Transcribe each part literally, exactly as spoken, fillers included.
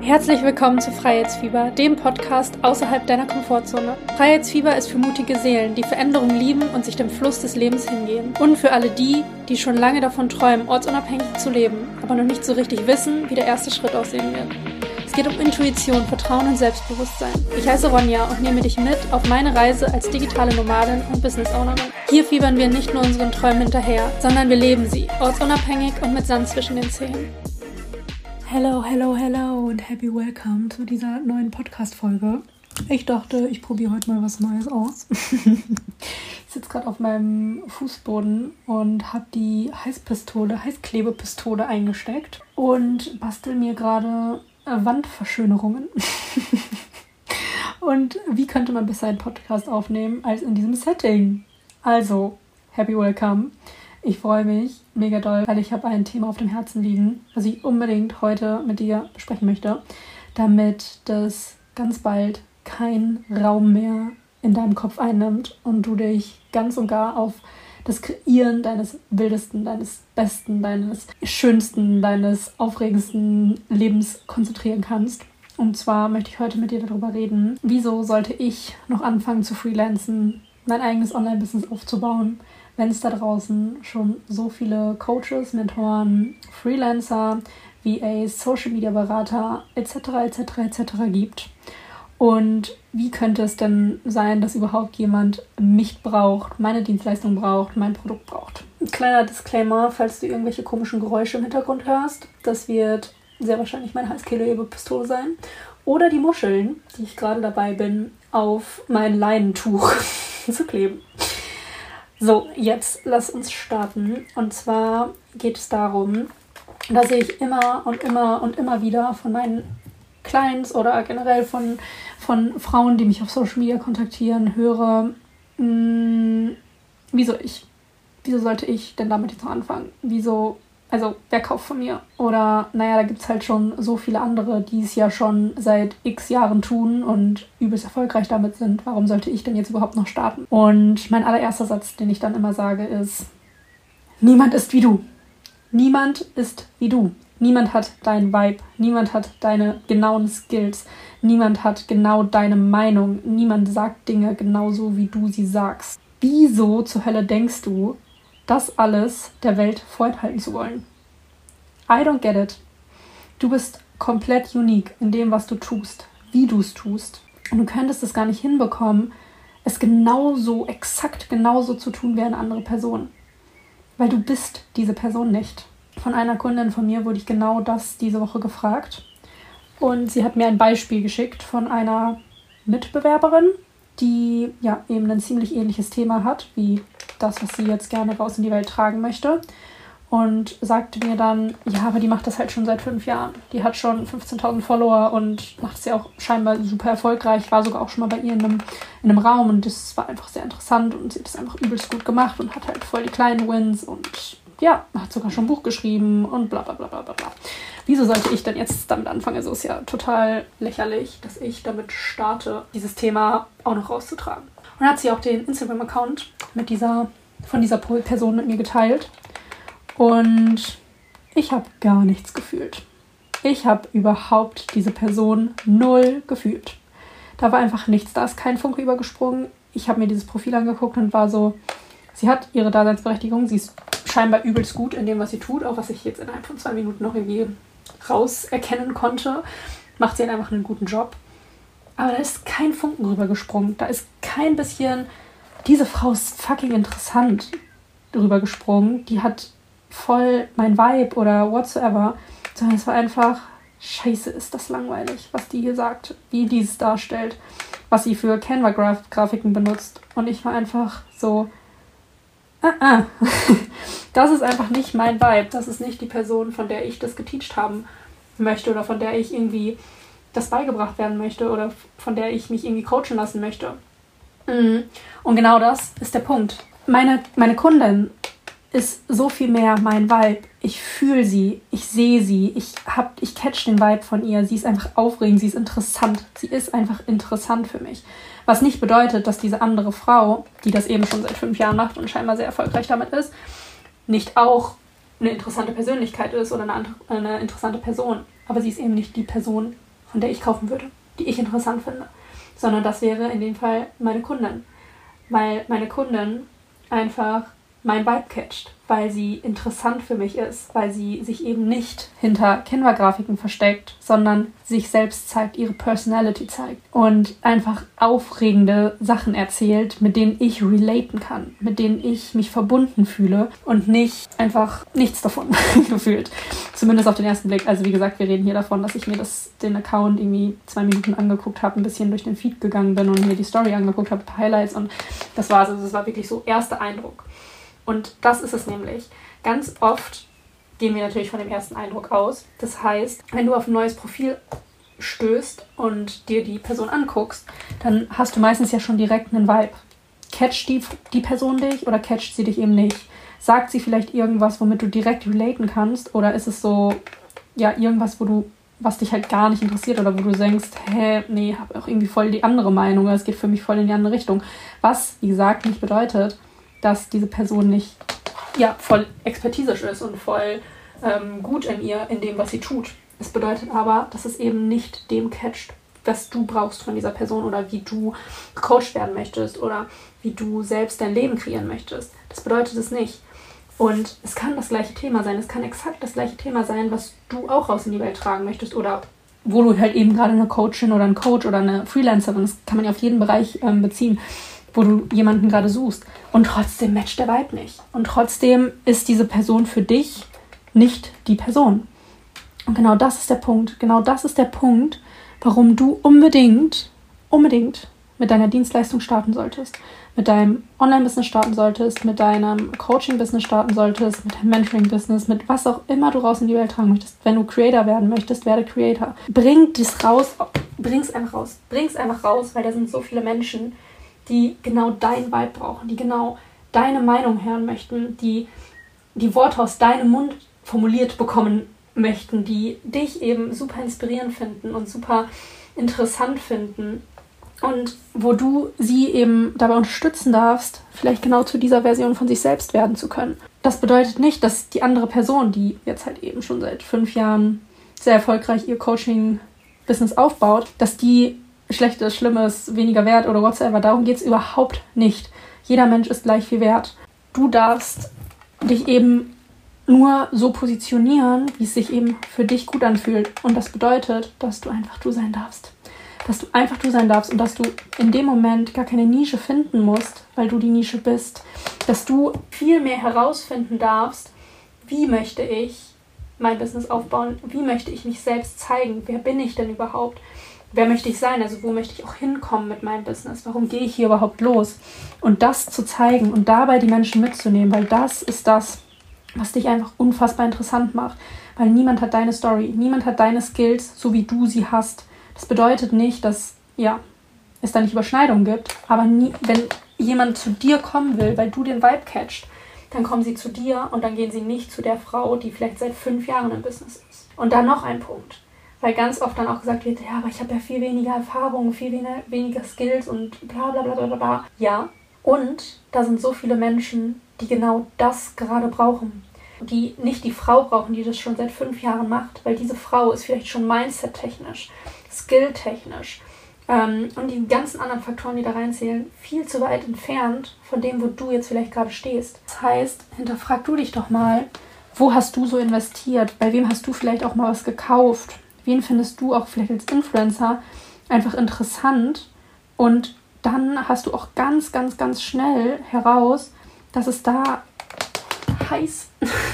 Herzlich willkommen zu Freiheitsfieber, dem Podcast außerhalb deiner Komfortzone. Freiheitsfieber ist für mutige Seelen, die Veränderung lieben und sich dem Fluss des Lebens hingehen. Und für alle die, die schon lange davon träumen, ortsunabhängig zu leben, aber noch nicht so richtig wissen, wie der erste Schritt aussehen wird. Es geht um Intuition, Vertrauen und Selbstbewusstsein. Ich heiße Ronja und nehme dich mit auf meine Reise als digitale Nomadin und Business-Ownerin. Hier fiebern wir nicht nur unseren Träumen hinterher, sondern wir leben sie, ortsunabhängig und mit Sand zwischen den Zähnen. Hello, hello, hello und happy welcome zu dieser neuen Podcast-Folge. Ich dachte, ich probiere heute mal was Neues aus. Ich sitze gerade auf meinem Fußboden und habe die Heißpistole, Heißklebepistole eingesteckt und bastel mir gerade Wandverschönerungen. Und wie könnte man besser einen Podcast aufnehmen als in diesem Setting? Also, happy welcome. Ich freue mich mega doll, weil ich habe ein Thema auf dem Herzen liegen, was ich unbedingt heute mit dir besprechen möchte, damit das ganz bald keinen Raum mehr in deinem Kopf einnimmt und du dich ganz und gar auf das Kreieren deines wildesten, deines besten, deines schönsten, deines aufregendsten Lebens konzentrieren kannst. Und zwar möchte ich heute mit dir darüber reden, wieso sollte ich noch anfangen zu freelancen, mein eigenes Online-Business aufzubauen, wenn es da draußen schon so viele Coaches, Mentoren, Freelancer, V As, Social-Media-Berater et cetera et cetera et cetera gibt. Und wie könnte es denn sein, dass überhaupt jemand mich braucht, meine Dienstleistung braucht, mein Produkt braucht? Ein kleiner Disclaimer, falls du irgendwelche komischen Geräusche im Hintergrund hörst, das wird sehr wahrscheinlich meine Heißklebepistole sein. Oder die Muscheln, die ich gerade dabei bin, auf mein Leinentuch zu kleben. So, jetzt lass uns starten. Und zwar geht es darum, dass ich immer und immer und immer wieder von meinen Clients oder generell von, von Frauen, die mich auf Social Media kontaktieren, höre, mh, wieso ich? Wieso sollte ich denn damit jetzt noch anfangen? Wieso, also wer kauft von mir? Oder naja, da gibt es halt schon so viele andere, die es ja schon seit x Jahren tun und übelst erfolgreich damit sind. Warum sollte ich denn jetzt überhaupt noch starten? Und mein allererster Satz, den ich dann immer sage, ist: Niemand ist wie du. Niemand ist wie du. Niemand hat dein Vibe. Niemand hat deine genauen Skills. Niemand hat genau deine Meinung. Niemand sagt Dinge genauso, wie du sie sagst. Wieso zur Hölle denkst du, das alles der Welt vorenthalten zu wollen? I don't get it. Du bist komplett unique in dem, was du tust, wie du es tust. Und du könntest es gar nicht hinbekommen, es genauso, exakt genauso zu tun wie eine andere Person. Weil du bist diese Person nicht. Von einer Kundin von mir wurde ich genau das diese Woche gefragt. Und sie hat mir ein Beispiel geschickt von einer Mitbewerberin, die ja eben ein ziemlich ähnliches Thema hat, wie das, was sie jetzt gerne raus in die Welt tragen möchte. Und sagte mir dann, ja, aber die macht das halt schon seit fünf Jahren. Die hat schon fünfzehntausend Follower und macht es ja auch scheinbar super erfolgreich. War sogar auch schon mal bei ihr in einem, in einem Raum und das war einfach sehr interessant und sie hat das einfach übelst gut gemacht und hat halt voll die kleinen Wins und ja, hat sogar schon ein Buch geschrieben und bla bla bla bla bla. Wieso sollte ich denn jetzt damit anfangen? Also ist ja total lächerlich, dass ich damit starte, dieses Thema auch noch rauszutragen. Und dann hat sie auch den Instagram-Account mit dieser, von dieser Person mit mir geteilt. Und ich habe gar nichts gefühlt. Ich habe überhaupt diese Person null gefühlt. Da war einfach nichts, da ist kein Funke übergesprungen. Ich habe mir dieses Profil angeguckt und war so, sie hat ihre Daseinsberechtigung, sie ist scheinbar übelst gut in dem, was sie tut, auch was ich jetzt innerhalb von zwei Minuten noch irgendwie rauserkennen konnte, macht sie einfach einen guten Job. Aber da ist kein Funken rübergesprungen. Da ist kein bisschen, diese Frau ist fucking interessant rübergesprungen. Die hat voll mein Vibe oder whatsoever. Sondern es war einfach, scheiße, ist das langweilig, was die hier sagt, wie die es darstellt, was sie für Canva-Grafiken benutzt. Und ich war einfach so, ah, ah. Das ist einfach nicht mein Vibe. Das ist nicht die Person, von der ich das geteacht haben möchte oder von der ich irgendwie das beigebracht werden möchte oder von der ich mich irgendwie coachen lassen möchte. Und genau das ist der Punkt. Meine, meine Kundin ist so viel mehr mein Vibe. Ich fühle sie, ich sehe sie, ich, hab, ich catch den Vibe von ihr. Sie ist einfach aufregend, sie ist interessant. Sie ist einfach interessant für mich. Was nicht bedeutet, dass diese andere Frau, die das eben schon seit fünf Jahren macht und scheinbar sehr erfolgreich damit ist, nicht auch eine interessante Persönlichkeit ist oder eine, andere, eine interessante Person. Aber sie ist eben nicht die Person, von der ich kaufen würde, die ich interessant finde, sondern das wäre in dem Fall meine Kundin, weil meine Kundin einfach mein Vibe catcht, weil sie interessant für mich ist, weil sie sich eben nicht hinter Canva-Grafiken versteckt, sondern sich selbst zeigt, ihre Personality zeigt und einfach aufregende Sachen erzählt, mit denen ich relaten kann, mit denen ich mich verbunden fühle und nicht einfach nichts davon gefühlt. Zumindest auf den ersten Blick. Also wie gesagt, wir reden hier davon, dass ich mir das, den Account irgendwie zwei Minuten angeguckt habe, ein bisschen durch den Feed gegangen bin und mir die Story angeguckt habe, Highlights und das war also das war wirklich so erster Eindruck. Und das ist es nämlich. Ganz oft gehen wir natürlich von dem ersten Eindruck aus. Das heißt, wenn du auf ein neues Profil stößt und dir die Person anguckst, dann hast du meistens ja schon direkt einen Vibe. Catcht die, die Person dich oder catcht sie dich eben nicht? Sagt sie vielleicht irgendwas, womit du direkt relaten kannst? Oder ist es so, ja, irgendwas, wo du, was dich halt gar nicht interessiert oder wo du denkst, hä, nee, habe auch irgendwie voll die andere Meinung oder es geht für mich voll in die andere Richtung. Was, wie gesagt, nicht bedeutet, dass diese Person nicht ja, voll expertisisch ist und voll ähm, gut in ihr, in dem, was sie tut. Es bedeutet aber, dass es eben nicht dem catcht, was du brauchst von dieser Person oder wie du gecoacht werden möchtest oder wie du selbst dein Leben kreieren möchtest. Das bedeutet es nicht. Und es kann das gleiche Thema sein. Es kann exakt das gleiche Thema sein, was du auch raus in die Welt tragen möchtest oder wo du halt eben gerade eine Coachin oder einen Coach oder eine Freelancerin, das kann man ja auf jeden Bereich ähm, beziehen, wo du jemanden gerade suchst. Und trotzdem matcht der Vibe nicht. Und trotzdem ist diese Person für dich nicht die Person. Und genau das ist der Punkt. Genau das ist der Punkt, warum du unbedingt, unbedingt mit deiner Dienstleistung starten solltest. Mit deinem Online-Business starten solltest, mit deinem Coaching-Business starten solltest, mit deinem Mentoring-Business, mit was auch immer du raus in die Welt tragen möchtest. Wenn du Creator werden möchtest, werde Creator. Bring das raus, bring es einfach raus. Bring es einfach raus, weil da sind so viele Menschen, die genau dein Vibe brauchen, die genau deine Meinung hören möchten, die die Worte aus deinem Mund formuliert bekommen möchten, die dich eben super inspirierend finden und super interessant finden und wo du sie eben dabei unterstützen darfst, vielleicht genau zu dieser Version von sich selbst werden zu können. Das bedeutet nicht, dass die andere Person, die jetzt halt eben schon seit fünf Jahren sehr erfolgreich ihr Coaching-Business aufbaut, dass die Schlechtes, Schlimmes, weniger wert oder whatsoever. Darum geht es überhaupt nicht. Jeder Mensch ist gleich viel wert. Du darfst dich eben nur so positionieren, wie es sich eben für dich gut anfühlt. Und das bedeutet, dass du einfach du sein darfst. Dass du einfach du sein darfst und dass du in dem Moment gar keine Nische finden musst, weil du die Nische bist. Dass du viel mehr herausfinden darfst, wie möchte ich mein Business aufbauen, wie möchte ich mich selbst zeigen, wer bin ich denn überhaupt? Wer möchte ich sein? Also wo möchte ich auch hinkommen mit meinem Business? Warum gehe ich hier überhaupt los? Und das zu zeigen und dabei die Menschen mitzunehmen, weil das ist das, was dich einfach unfassbar interessant macht. Weil niemand hat deine Story, niemand hat deine Skills, so wie du sie hast. Das bedeutet nicht, dass ja, es da nicht Überschneidungen gibt, aber nie, wenn jemand zu dir kommen will, weil du den Vibe catcht, dann kommen sie zu dir und dann gehen sie nicht zu der Frau, die vielleicht seit fünf Jahren im Business ist. Und dann noch ein Punkt. Weil ganz oft dann auch gesagt wird, ja, aber ich habe ja viel weniger Erfahrung, viel weniger, weniger Skills und bla bla bla bla bla. Ja, und da sind so viele Menschen, die genau das gerade brauchen. Die nicht die Frau brauchen, die das schon seit fünf Jahren macht, weil diese Frau ist vielleicht schon mindset-technisch, skill-technisch ähm, und die ganzen anderen Faktoren, die da reinzählen, viel zu weit entfernt von dem, wo du jetzt vielleicht gerade stehst. Das heißt, hinterfrag du dich doch mal, wo hast du so investiert? Bei wem hast du vielleicht auch mal was gekauft? Wen findest du auch vielleicht als Influencer einfach interessant? Und dann hast du auch ganz, ganz, ganz schnell heraus, dass es da heiß,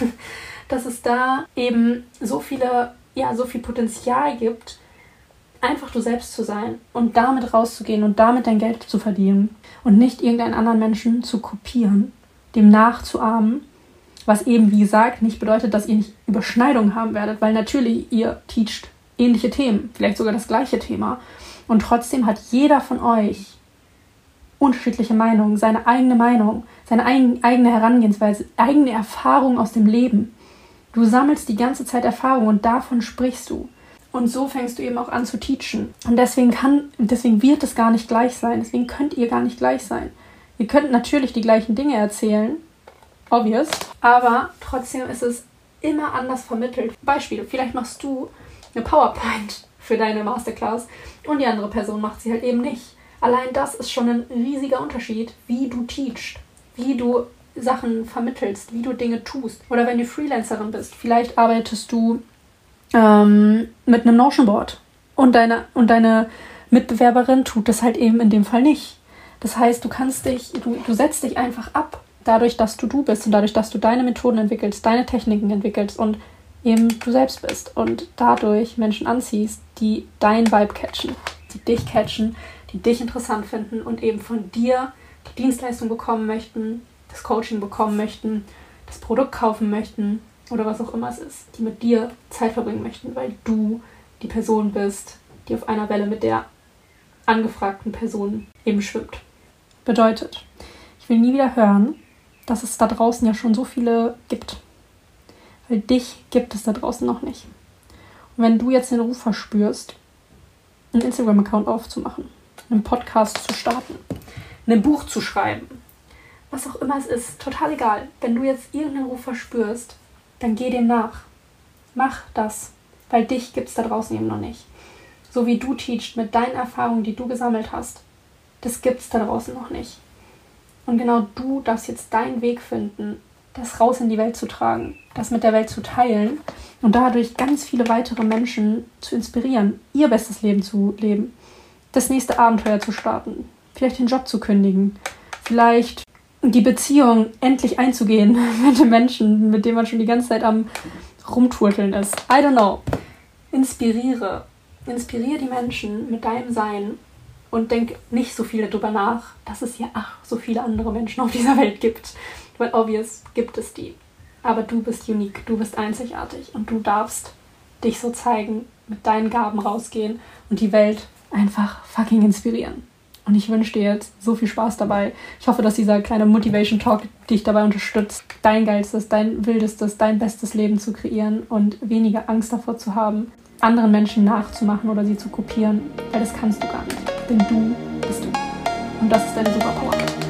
dass es da eben so viele, ja, so viel Potenzial gibt, einfach du selbst zu sein und damit rauszugehen und damit dein Geld zu verdienen und nicht irgendeinen anderen Menschen zu kopieren, dem nachzuahmen, was eben, wie gesagt, nicht bedeutet, dass ihr nicht Überschneidungen haben werdet, weil natürlich ihr teacht ähnliche Themen, vielleicht sogar das gleiche Thema. Und trotzdem hat jeder von euch unterschiedliche Meinungen, seine eigene Meinung, seine eigen, eigene Herangehensweise, eigene Erfahrung aus dem Leben. Du sammelst die ganze Zeit Erfahrung und davon sprichst du. Und so fängst du eben auch an zu teachen. Und deswegen kann, deswegen wird es gar nicht gleich sein. Deswegen könnt ihr gar nicht gleich sein. Ihr könnt natürlich die gleichen Dinge erzählen, obvious, aber trotzdem ist es immer anders vermittelt. Beispiel, vielleicht machst du eine PowerPoint für deine Masterclass und die andere Person macht sie halt eben nicht. Allein das ist schon ein riesiger Unterschied, wie du teachst, wie du Sachen vermittelst, wie du Dinge tust. Oder wenn du Freelancerin bist, vielleicht arbeitest du ähm, mit einem Notion-Board und deine, und deine Mitbewerberin tut das halt eben in dem Fall nicht. Das heißt, du kannst dich, du, du setzt dich einfach ab, dadurch, dass du du bist und dadurch, dass du deine Methoden entwickelst, deine Techniken entwickelst und eben du selbst bist und dadurch Menschen anziehst, die dein Vibe catchen, die dich catchen, die dich interessant finden und eben von dir die Dienstleistung bekommen möchten, das Coaching bekommen möchten, das Produkt kaufen möchten oder was auch immer es ist, die mit dir Zeit verbringen möchten, weil du die Person bist, die auf einer Welle mit der angefragten Person eben schwimmt. Bedeutet, ich will nie wieder hören, dass es da draußen ja schon so viele gibt. Weil dich gibt es da draußen noch nicht. Und wenn du jetzt den Ruf verspürst, einen Instagram-Account aufzumachen, einen Podcast zu starten, ein Buch zu schreiben, was auch immer es ist, total egal. Wenn du jetzt irgendeinen Ruf verspürst, dann geh dem nach. Mach das, weil dich gibt es da draußen eben noch nicht. So wie du teachst mit deinen Erfahrungen, die du gesammelt hast, das gibt es da draußen noch nicht. Und genau du darfst jetzt deinen Weg finden, das raus in die Welt zu tragen, das mit der Welt zu teilen und dadurch ganz viele weitere Menschen zu inspirieren, ihr bestes Leben zu leben, das nächste Abenteuer zu starten, vielleicht den Job zu kündigen, vielleicht die Beziehung endlich einzugehen mit dem Menschen, mit dem man schon die ganze Zeit am Rumturteln ist. I don't know. Inspiriere. Inspiriere die Menschen mit deinem Sein und denk nicht so viel darüber nach, dass es ja ach so viele andere Menschen auf dieser Welt gibt. Weil obvious gibt es die. Aber du bist unique, du bist einzigartig und du darfst dich so zeigen, mit deinen Gaben rausgehen und die Welt einfach fucking inspirieren. Und ich wünsche dir jetzt so viel Spaß dabei. Ich hoffe, dass dieser kleine Motivation Talk dich dabei unterstützt, dein geilstes, dein wildestes, dein bestes Leben zu kreieren und weniger Angst davor zu haben, anderen Menschen nachzumachen oder sie zu kopieren. Weil das kannst du gar nicht. Denn du bist du. Und das ist deine Superpower.